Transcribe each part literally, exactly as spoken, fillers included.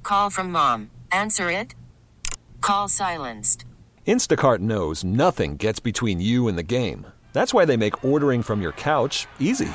Call from mom. Answer it. Call silenced. Instacart knows nothing gets between you and the game. That's why they make ordering from your couch easy.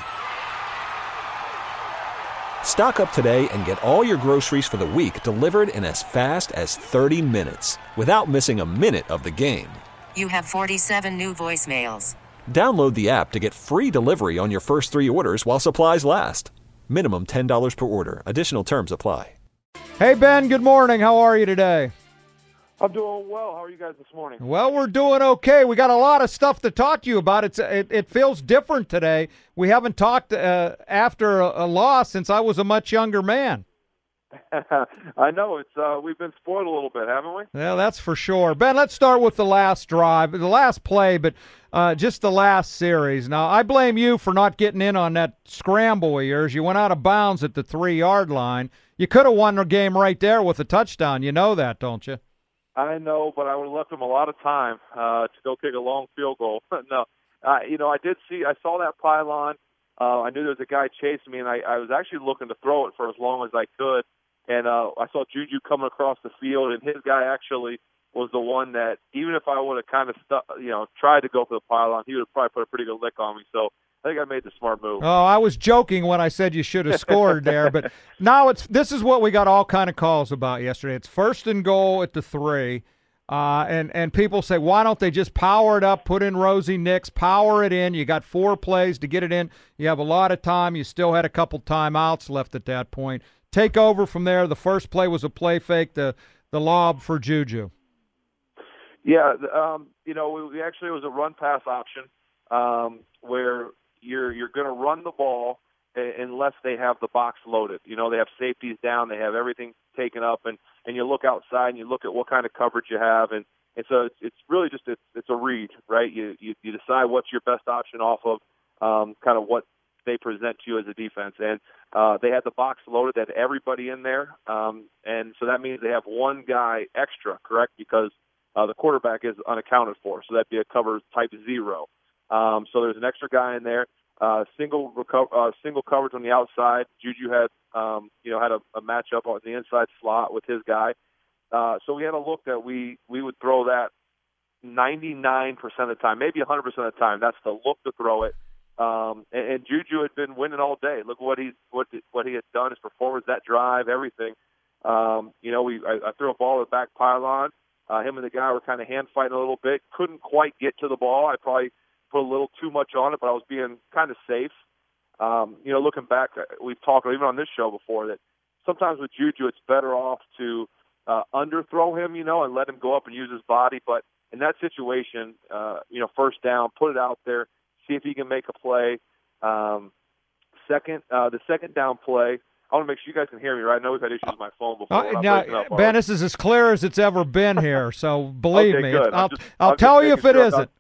Stock up today and get all your groceries for the week delivered in as fast as thirty minutes without missing a minute of the game. You have forty-seven new voicemails. Download the app to get free delivery on your first three orders while supplies last. Minimum ten dollars per order. Additional terms apply. Hey, Ben, good morning. How are you today? I'm doing well. How are you guys this morning? Well, we're doing okay. We got a lot of stuff to talk to you about. It's It, it feels different today. We haven't talked uh, after a, a loss since I was a much younger man. I know. It's uh, we've been spoiled a little bit, haven't we? Yeah, that's for sure. Ben, let's start with the last drive, the last play, but uh, just the last series. Now, I blame you for not getting in on that scramble of yours. You went out of bounds at the three-yard line. You could have won the game right there with a touchdown. You know that, don't you? I know, but I would have left him a lot of time uh, to go kick a long field goal. no, uh, you know, I did see, I saw that pylon. Uh, I knew there was a guy chasing me, and I, I was actually looking to throw it for as long as I could. And uh, I saw Juju coming across the field, and his guy actually was the one that, even if I would have kind of, stu- you know, tried to go for the pylon, he would have probably put a pretty good lick on me. So I think I made the smart move. Oh, I was joking when I said you should have scored there, but now it's this is what we got all kind of calls about yesterday. It's first and goal at the three, uh, and and people say, why don't they just power it up, put in Rosie Nix, power it in? You got four plays to get it in. You have a lot of time. You still had a couple timeouts left at that point. Take over from there. The first play was a play fake, the the lob for Juju. Yeah, um, you know, we actually it was a run pass option um, where you're you're going to run the ball unless they have the box loaded. You know, they have safeties down, they have everything taken up, and, and you look outside and you look at what kind of coverage you have, and, and so it's, it's really just a, it's a read, right? You, you you decide what's your best option off of um, kind of what they present to you as a defense, and uh, they had the box loaded, they had everybody in there, um, and so that means they have one guy extra, correct? Because uh, the quarterback is unaccounted for, so that'd be a cover type zero. Um, so there's an extra guy in there. Uh, single reco- uh, single coverage on the outside. Juju had um, you know had a, a matchup on the inside slot with his guy. Uh, so we had a look that we we would throw that ninety-nine percent of the time, maybe one hundred percent of the time. That's the look to throw it. Um, and, and Juju had been winning all day. Look what he what what he had done, his performance, that drive, everything. Um, you know, we I, I threw a ball at the back pylon. Uh, him and the guy were kind of hand fighting a little bit. Couldn't quite get to the ball. I probably put a little too much on it, but I was being kind of safe. Um, you know, looking back, we've talked even on this show before that sometimes with Juju, it's better off to uh, underthrow him, you know, and let him go up and use his body. But in that situation, uh, you know, first down, put it out there, see if he can make a play. Um, second, uh, the second down play, I want to make sure you guys can hear me, right? I know we've had issues with my phone before. Uh, now, up, Ben, this is as clear as it's ever been here, so believe okay, me. Good. I'll, just, I'll tell you if it sure isn't.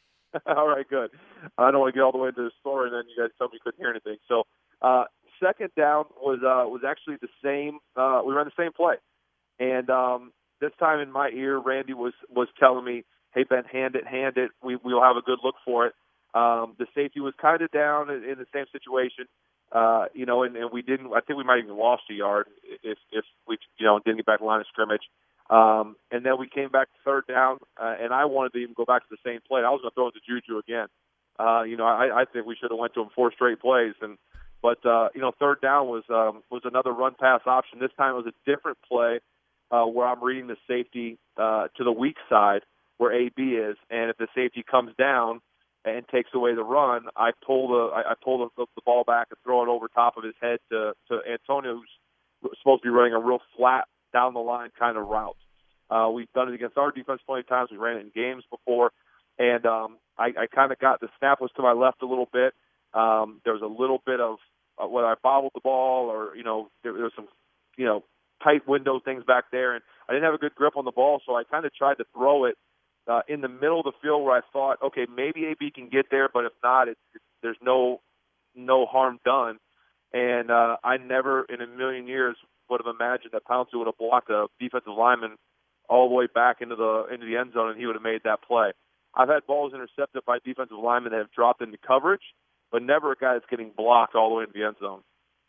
All right, good. I don't want to get all the way into the story, and then you guys tell me you couldn't hear anything. So, uh, second down was uh, was actually the same. Uh, we ran the same play, and um, this time in my ear, Randy was was telling me, "Hey Ben, hand it, hand it. We we'll have a good look for it." Um, the safety was kind of down in, in the same situation, uh, you know, and, and we didn't. I think we might have even lost a yard if if we you know didn't get back to the line of scrimmage. Um, and then we came back to third down, uh, and I wanted to even go back to the same play. I was going to throw it to Juju again. Uh, you know, I, I think we should have went to him four straight plays. And but uh, you know, third down was um, was another run pass option. This time it was a different play uh, where I'm reading the safety uh, to the weak side where A B is, and if the safety comes down and takes away the run, I pull the I, I pull the, the ball back and throw it over top of his head to to Antonio, who's supposed to be running a real flat down the line kind of route. Uh, we've done it against our defense plenty of times. We ran it in games before, and um, I, I kind of got the snap was to my left a little bit. Um, there was a little bit of uh, whether I bobbled the ball or you know there, there was some you know tight window things back there, and I didn't have a good grip on the ball, so I kind of tried to throw it uh, in the middle of the field where I thought, okay, maybe A B can get there, but if not, it's, it's, there's no no harm done. And uh, I never in a million years would have imagined that Pouncey would have blocked a defensive lineman all the way back into the into the end zone, and he would have made that play. I've had balls intercepted by defensive linemen that have dropped into coverage, but never a guy that's getting blocked all the way into the end zone.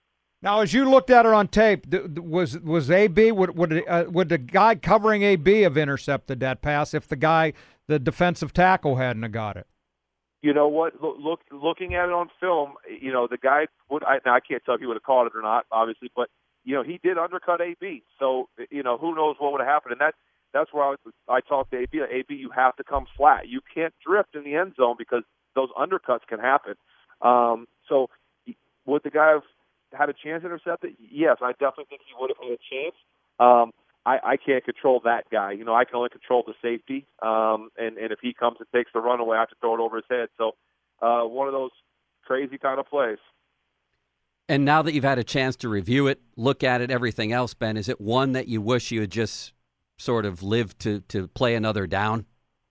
Now, as you looked at it on tape, th- th- was was A B would would uh, would the guy covering A B have intercepted that pass if the guy, the defensive tackle, hadn't have got it? You know what? Look, look looking at it on film, you know the guy would. I, now I can't tell if he would have caught it or not, obviously, but you know he did undercut A B. So you know who knows what would have happened, and that that's where I, I talked to A B. A B, you have to come flat. You can't drift in the end zone because those undercuts can happen. Um, so would the guy have had a chance to intercept it? Yes, I definitely think he would have had a chance. Um, I, I can't control that guy. You know, I can only control the safety. Um, and, and if he comes and takes the runaway, I have to throw it over his head. So uh, one of those crazy kind of plays. And now that you've had a chance to review it, look at it, everything else, Ben, is it one that you wish you had just sort of lived to, to play another down?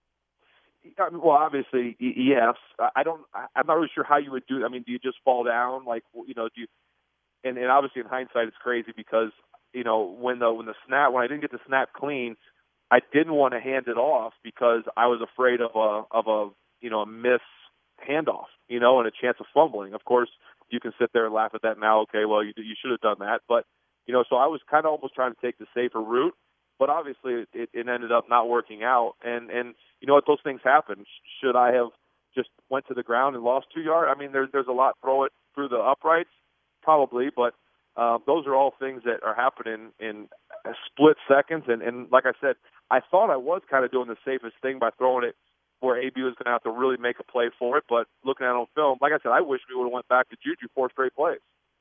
I mean, well, obviously, yes. I don't. I'm not really sure how you would do it. I mean, do you just fall down? Like, you know, do you? And, and obviously, in hindsight, it's crazy because you know when the when the snap when I didn't get the snap clean, I didn't want to hand it off because I was afraid of a of a you know a miss handoff, you know, and a chance of fumbling. Of course, you can sit there and laugh at that now. Okay, well, you you should have done that, but you know, so I was kind of almost trying to take the safer route. But obviously, it, it ended up not working out, and and you know what, those things happen. Should I have just went to the ground and lost two yards? I mean, there's there's a lot. Throw it through the uprights, probably, but uh, those are all things that are happening in split seconds. And, and like I said, I thought I was kind of doing the safest thing by throwing it where A B was going to have to really make a play for it. But looking at it on film, like I said, I wish we would have went back to Juju four straight plays.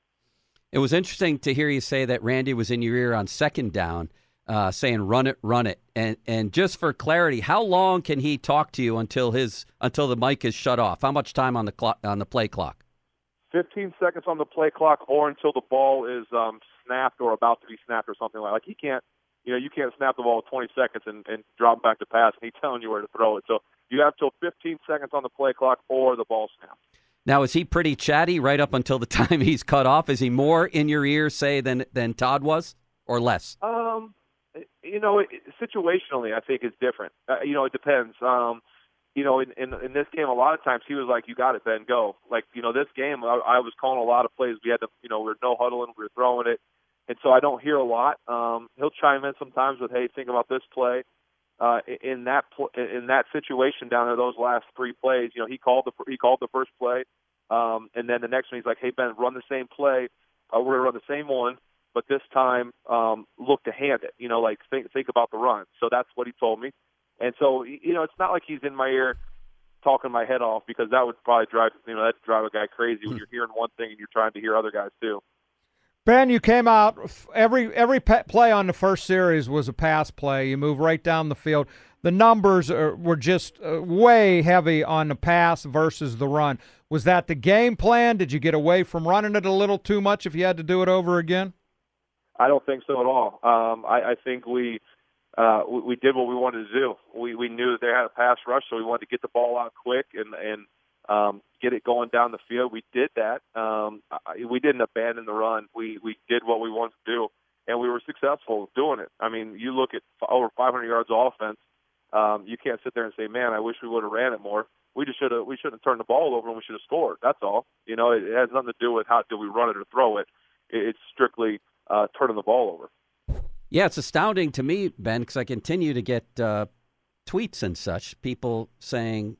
It was interesting to hear you say that Randy was in your ear on second down, uh, saying "run it, run it." And and just for clarity, how long can he talk to you until his until the mic is shut off? How much time on the clock on the play clock? fifteen seconds on the play clock, or until the ball is um, snapped or about to be snapped, or something like. Like he can't, you know, you can't snap the ball in twenty seconds and, and drop back to pass, and he's telling you where to throw it. So you have till fifteen seconds on the play clock, or the ball snaps. Now, is he pretty chatty right up until the time he's cut off? Is he more in your ear, say, than than Todd was, or less? Um, you know, it, situationally, I think it's different. Uh, you know, it depends. Um, you know, in, in in this game, a lot of times he was like, "You got it, Ben, go." Like, you know, this game, I, I was calling a lot of plays. We had to, you know, we were no huddling, we were throwing it, and so I don't hear a lot. Um, he'll chime in sometimes with, "Hey, think about this play." Uh, in that pl- in that situation down there, those last three plays, you know, he called the he called the first play, um, and then the next one he's like, "Hey, Ben, run the same play. Uh, we're gonna run the same one, but this time um, look to hand it. You know, like think think about the run." So that's what he told me. And so, you know, it's not like he's in my ear talking my head off, because that would probably drive, you know, that'd drive a guy crazy when you're hearing one thing and you're trying to hear other guys too. Ben, you came out, every every play on the first series was a pass play. You move right down the field. The numbers are, were just uh, way heavy on the pass versus the run. Was that the game plan? Did you get away from running it a little too much if you had to do it over again? I don't think so at all. Um, I, I think we, uh, we we did what we wanted to do. We we knew that they had a pass rush, so we wanted to get the ball out quick and and um, get it going down the field. We did that. Um, I, we didn't abandon the run. We we did what we wanted to do, and we were successful doing it. I mean, you look at over five hundred yards of offense. Um, you can't sit there and say, "Man, I wish we would have ran it more." We just should have. We should have turned the ball over, and we should have scored. That's all. You know, it, it has nothing to do with how do we run it or throw it. it it's strictly uh, turning the ball over. Yeah, it's astounding to me, Ben, because I continue to get uh, tweets and such, people saying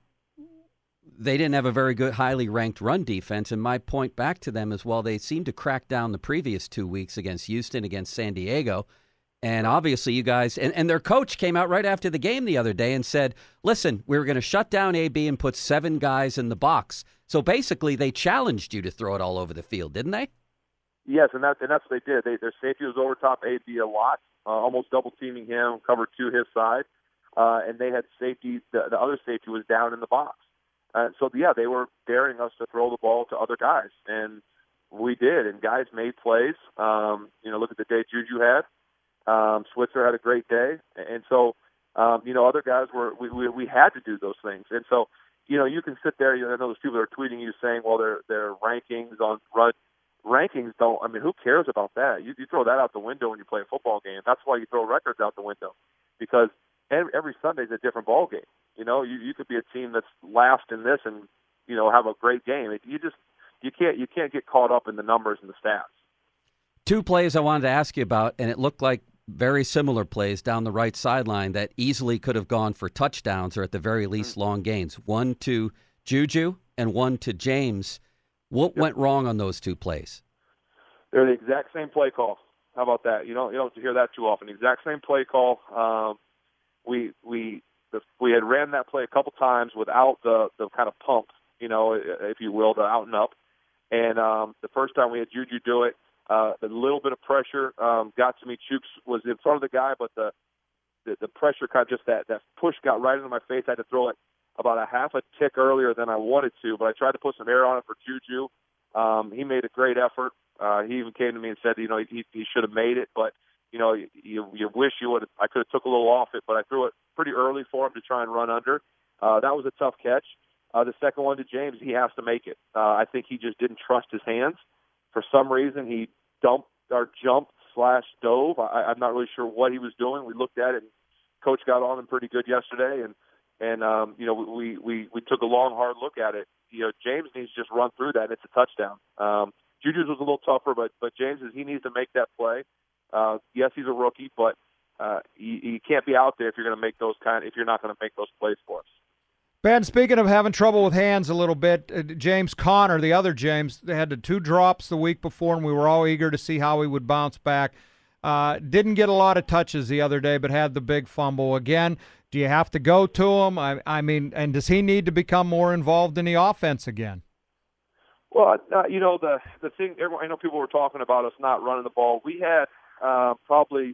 they didn't have a very good, highly ranked run defense. And my point back to them is, well, they seemed to crack down the previous two weeks against Houston, against San Diego. And obviously you guys, and, and their coach came out right after the game the other day and said, listen, we were going to shut down A B and put seven guys in the box. So basically they challenged you to throw it all over the field, didn't they? Yes, and, that, and that's what they did. They, their safety was over top A B a lot, uh, almost double-teaming him, covered to his side. Uh, and they had safety, the, the other safety was down in the box. Uh, so, yeah, they were daring us to throw the ball to other guys. And we did, and guys made plays. Um, you know, look at the day Juju had. Um, Switzer had a great day. And so, um, you know, other guys were, we, we, we had to do those things. And so, you know, you can sit there, you know, I know those people that are tweeting you saying, well, their their rankings on run, rankings don't, I mean, who cares about that? You, you throw that out the window when you play a football game. That's why you throw records out the window, because every, every Sunday is a different ball game. You know, you, you could be a team that's last in this and, you know, have a great game. It, you just, you can't, you can't get caught up in the numbers and the stats. two plays I wanted to ask you about, and it looked like very similar plays down the right sideline that easily could have gone for touchdowns or at the very least long gains. One to Juju and one to James. What went wrong on those two plays? They're the exact same play call. How about that? You don't you don't hear that too often. The exact same play call. Um, we we the, we had ran that play a couple times without the the kind of pump, you know, if you will, the out and up. And um, the first time we had Juju do it, uh, a little bit of pressure um, got to me. Chooks was in front of the guy, but the the, the pressure kind of just that that push got right into my face. I had to throw it about a half a tick earlier than I wanted to, but I tried to put some air on it for Juju. Um, he made a great effort. Uh, he even came to me and said, you know, he, he should have made it, but you know, you, you wish you would. I could have took a little off it, but I threw it pretty early for him to try and run under. Uh, that was a tough catch. Uh, the second one to James, he has to make it. Uh, I think he just didn't trust his hands. For some reason, he dumped or jumped slash dove. I, I'm not really sure what he was doing. We looked at it, and Coach got on him pretty good yesterday, and and um, you know, we, we we took a long, hard look at it. You know, James needs to just run through that, and it's a touchdown. Um, Juju's was a little tougher, but but James is he needs to make that play. Uh, yes, he's a rookie, but uh, you, you can't be out there if you're going to make those kind. If you're not going to make those plays for us. Ben, speaking of having trouble with hands a little bit, uh, James Conner, the other James, they had the two drops the week before, and we were all eager to see how he would bounce back. Uh, didn't get a lot of touches the other day, but had the big fumble again. Do you have to go to him? I, I mean, and does he need to become more involved in the offense again? Well, uh, you know, the the thing, everyone, I know people were talking about us not running the ball. We had uh, probably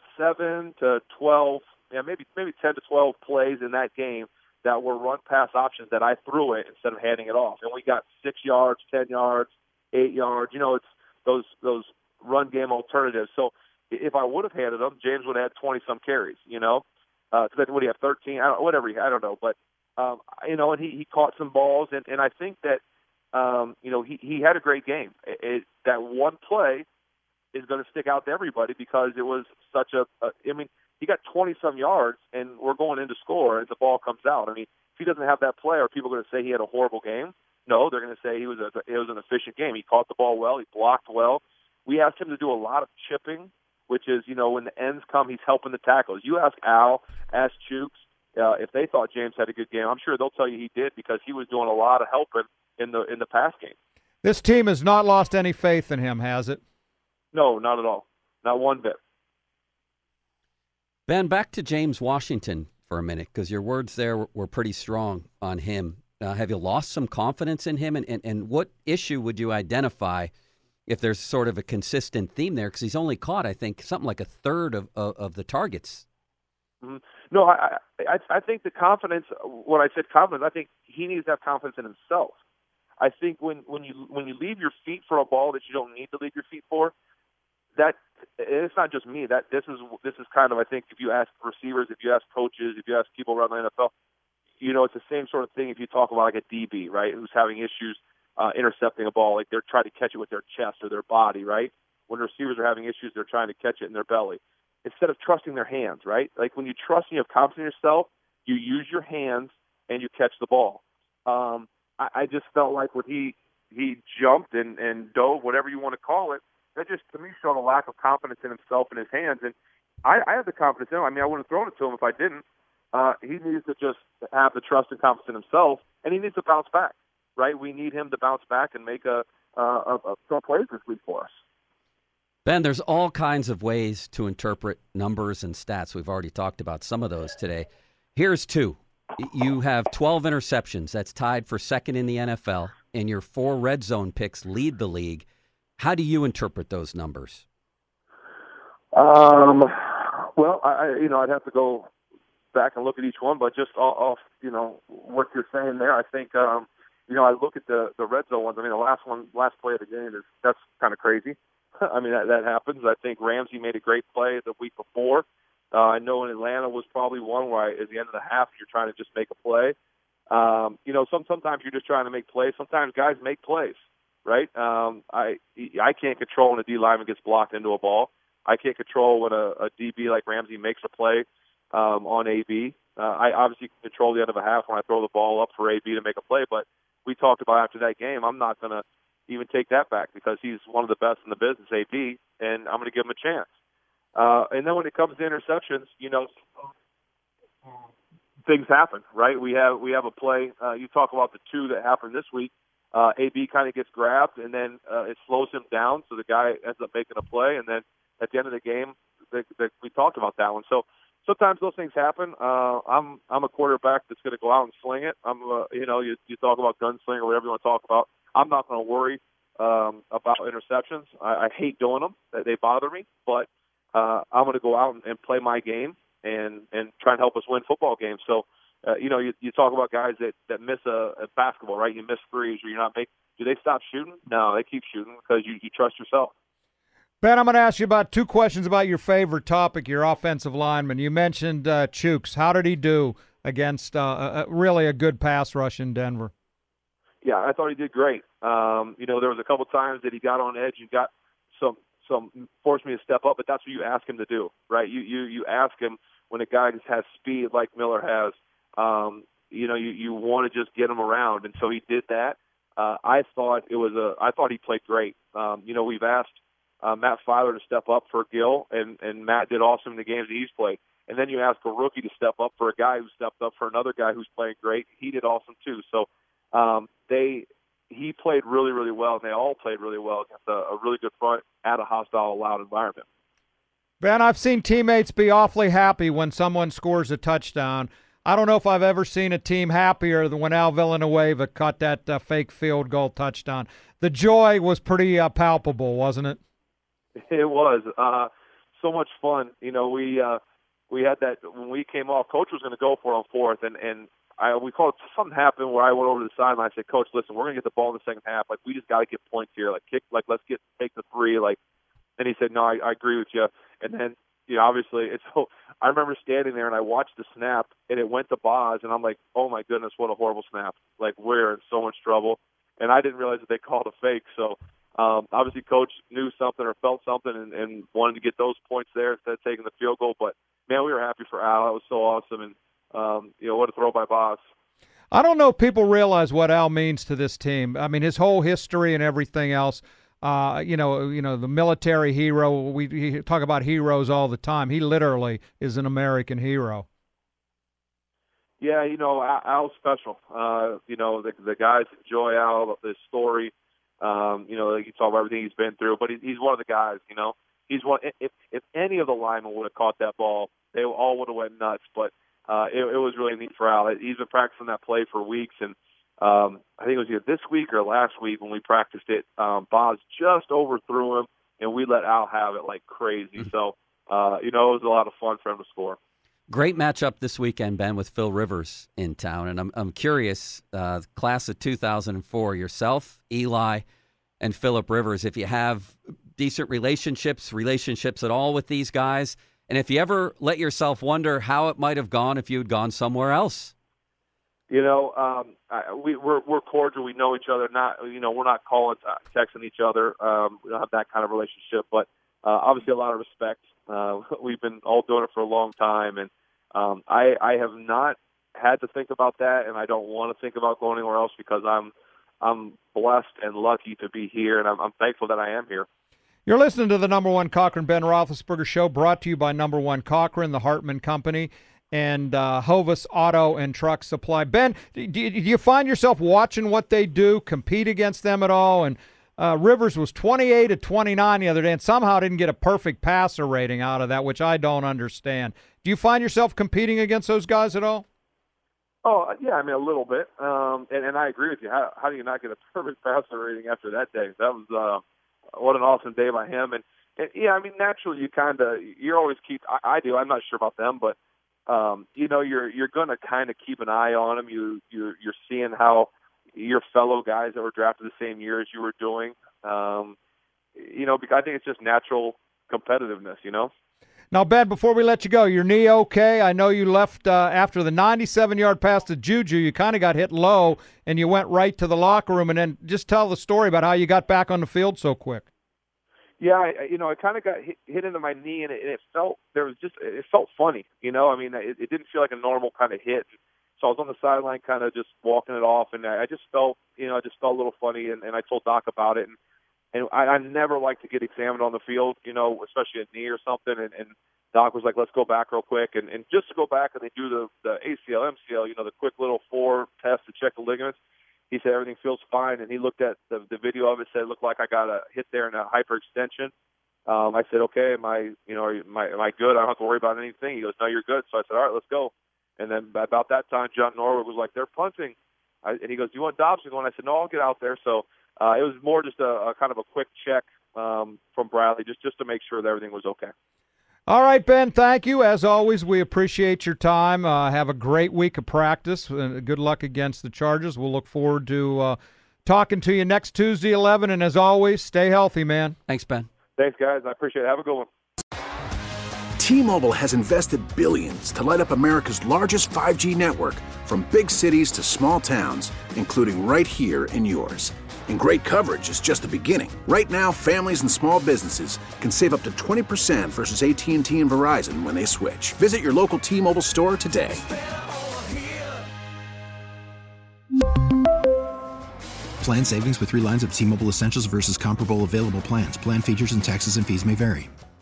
seven to twelve, yeah, maybe maybe ten to twelve plays in that game that were run pass options that I threw it instead of handing it off, and we got six yards, ten yards, eight yards. You know, it's those those run game alternatives. So if I would have handed them, James would have had twenty some carries. You know, because uh, would he have thirteen? I don't, whatever. He, I don't know, but um, you know, and he, he caught some balls, and, and I think that. Um, you know, he, he had a great game. It, it, that one play is going to stick out to everybody because it was such a, a – I mean, he got twenty-some yards, and we're going in to score, and the ball comes out. I mean, if he doesn't have that play, are people going to say he had a horrible game? No, they're going to say he was a, it was an efficient game. He caught the ball well. He blocked well. We asked him to do a lot of chipping, which is, you know, when the ends come, he's helping the tackles. You ask Al, ask Chooks, uh, if they thought James had a good game. I'm sure they'll tell you he did because he was doing a lot of helping in the in the pass game. This team has not lost any faith in him, has it? No, not at all. Not one bit. Ben, back to James Washington for a minute, because your words there were, were pretty strong on him. Uh, have you lost some confidence in him? And, and, and what issue would you identify if there's sort of a consistent theme there? Because he's only caught, I think, something like a third of, of, of the targets. Mm-hmm. No, I, I I think the confidence, when I said confidence, I think he needs to have confidence in himself. I think when, when you when you leave your feet for a ball that you don't need to leave your feet for, that it's not just me. That this is this is kind of, I think, if you ask receivers, if you ask coaches, if you ask people around the N F L, you know, it's the same sort of thing. If you talk about like a D B, right, who's having issues uh, intercepting a ball, like they're trying to catch it with their chest or their body, right? When receivers are having issues, they're trying to catch it in their belly instead of trusting their hands, right? Like when you trust and you have confidence in yourself, you use your hands and you catch the ball. Um, I, I just felt like when he he jumped and, and dove, whatever you want to call it, that just to me showed a lack of confidence in himself and his hands. And I, I have the confidence in him. I mean, I wouldn't have thrown it to him if I didn't. Uh, he needs to just have the trust and confidence in himself, and he needs to bounce back, right? We need him to bounce back and make a, a, a, a some plays this week for us. Ben, there's all kinds of ways to interpret numbers and stats. We've already talked about some of those today. Here's two. You have twelve interceptions. That's tied for second in the N F L, and your four red zone picks lead the league. How do you interpret those numbers? Um, well, I, you know, I'd have to go back and look at each one, but just off, you know, what you're saying there, I think, um, you know, I look at the, the red zone ones. I mean, the last one, last play of the game is, that's kind of crazy. I mean, that, that happens. I think Ramsey made a great play the week before. Uh, I know in Atlanta was probably one where I, at the end of the half, you're trying to just make a play. Um, you know, some, sometimes you're just trying to make plays. Sometimes guys make plays, right? Um, I I can't control when a D lineman gets blocked into a ball. I can't control when a, a D B like Ramsey makes a play um, on A B. Uh, I obviously can control the end of a half when I throw the ball up for A B to make a play, but we talked about after that game, I'm not going to even take that back because he's one of the best in the business, A B, and I'm going to give him a chance. Uh, and then when it comes to interceptions, you know, things happen, right? We have we have a play. Uh, you talk about the two that happened this week. Uh, A B kind of gets grabbed, and then uh, it slows him down, so the guy ends up making a play. And then at the end of the game, the, the, we talked about that one. So sometimes those things happen. Uh, I'm I'm a quarterback that's going to go out and sling it. I'm uh, you know you, you talk about gunslinger or whatever you want to talk about. I'm not going to worry um, about interceptions. I, I hate doing them; they bother me. But uh, I'm going to go out and, and play my game and and try and help us win football games. So. Uh, you know, you, you talk about guys that, that miss a, a basketball, right? You miss threes or you're not making. Do they stop shooting? No, they keep shooting because you, you trust yourself. Ben, I'm going to ask you about two questions about your favorite topic, your offensive lineman. You mentioned uh, Chooks. How did he do against uh, a, really a good pass rush in Denver? Yeah, I thought he did great. Um, you know, there was a couple times that he got on edge and got some some forced me to step up, but that's what you ask him to do, right? You you you ask him when a guy just has speed like Miller has. Um, you know, you, you want to just get him around, and so he did that. Uh, I thought it was a. I thought he played great. Um, you know, we've asked uh, Matt Filer to step up for Gill, and and Matt did awesome in the games that he's played. And then you ask a rookie to step up for a guy who stepped up for another guy who's playing great. He did awesome too. So um, they he played really really well, and they all played really well against a, a really good front at a hostile, loud environment. Ben, I've seen teammates be awfully happy when someone scores a touchdown. I don't know if I've ever seen a team happier than when Al Villanueva caught that uh, fake field goal touchdown. The joy was pretty uh, palpable, wasn't it? It was uh, so much fun. You know, we uh, we had that when we came off. Coach was going to go for it on fourth, and and I we called something happened where I went over to the sideline. I said, "Coach, listen, we're going to get the ball in the second half. Like we just got to get points here. Like kick, like let's get take the three. Like." And he said, "No, I, I agree with you." And then. You know, obviously, it's. So I remember standing there and I watched the snap, and it went to Boz, and I'm like, "Oh my goodness, what a horrible snap! Like we're in so much trouble." And I didn't realize that they called a fake. So um, obviously, coach knew something or felt something, and, and wanted to get those points there instead of taking the field goal. But man, we were happy for Al. That was so awesome, and um, you know, what a throw by Boz. I don't know if people realize what Al means to this team. I mean, his whole history and everything else. Uh, you know, you know, the military hero. We, we talk about heroes all the time. He literally is an American hero. Yeah, you know, Al, Al's special. Uh, you know, the the guys enjoy Al, his story. Um, you know, like you talk about everything he's been through, but he, he's one of the guys. You know, he's one. If if any of the linemen would have caught that ball, they all would have went nuts. But uh, it, it was really neat for Al. He's been practicing that play for weeks, and. Um, I think it was either this week or last week when we practiced it. Um, Boz just overthrew him, and we let Al have it like crazy. Mm-hmm. So, uh, you know, it was a lot of fun for him to score. Great matchup this weekend, Ben, with Phil Rivers in town. And I'm I'm curious, uh, class of two thousand four, yourself, Eli, and Phillip Rivers, if you have decent relationships, relationships at all with these guys, and if you ever let yourself wonder how it might have gone if you had gone somewhere else. You know, um, I, we, we're we're cordial. We know each other. Not, you know, we're not calling, uh, texting each other. Um, we don't have that kind of relationship. But uh, obviously, a lot of respect. Uh, we've been all doing it for a long time, and um, I I have not had to think about that, and I don't want to think about going anywhere else because I'm I'm blessed and lucky to be here, and I'm, I'm thankful that I am here. You're listening to the Number One Cochran Ben Roethlisberger Show, brought to you by Number One Cochran, the Hartman Company, and uh, Hovis Auto and Truck Supply. Ben, do you, do you find yourself watching what they do, compete against them at all? And uh, Rivers was twenty-eight to twenty-nine the other day, and somehow didn't get a perfect passer rating out of that, which I don't understand. Do you find yourself competing against those guys at all? Oh, yeah, I mean, a little bit. Um, and, and I agree with you. How, how do you not get a perfect passer rating after that day? That was uh, what an awesome day by him. And, and yeah, I mean, naturally, you kind of, you're always keep, I, I do, I'm not sure about them, but Um, you know, you're you're going to kind of keep an eye on them. You you're you're seeing how your fellow guys that were drafted the same year as you were doing. Um, you know, because I think it's just natural competitiveness. You know. Now, Ben, before we let you go, your knee okay? I know you left uh, after the ninety-seven yard pass to Juju. You kind of got hit low, and you went right to the locker room. And then just tell the story about how you got back on the field so quick. Yeah, I, you know, I kind of got hit, hit into my knee, and it, and it felt there was just it felt funny. You know, I mean, it, it didn't feel like a normal kind of hit. So So I was on the sideline kind of just walking it off, and I just felt, you know, I just felt a little funny, and, and I told Doc about it. And, and I, I never like to get examined on the field, you know, especially a knee or something. And, and Doc was like, let's go back real quick. And, and just to go back, and they do the, the A C L, M C L, you know, the quick little four tests to check the ligaments. He said everything feels fine, and he looked at the, the video of it, said it looked like I got a hit there and a hyperextension. Um, I said, okay, am I, you know, am I, am I good? I don't have to worry about anything. He goes, no, you're good. So I said, all right, let's go. And then about that time, John Norwood was like, they're punting. I, and he goes, do you want Dobson going? I said, no, I'll get out there. So uh, it was more just a, a kind of a quick check um, from Bradley, just, just to make sure that everything was okay. All right, Ben, thank you. As always, we appreciate your time. Uh, have a great week of practice. Uh, good luck against the Chargers. We'll look forward to uh, talking to you next Tuesday, eleven. And as always, stay healthy, man. Thanks, Ben. Thanks, guys. I appreciate it. Have a good one. T-Mobile has invested billions to light up America's largest five G network, from big cities to small towns, including right here in yours. And great coverage is just the beginning. Right now, families and small businesses can save up to twenty percent versus A T and T and Verizon when they switch. Visit your local T-Mobile store today. Plan savings with three lines of T-Mobile Essentials versus comparable available plans. Plan features and taxes and fees may vary.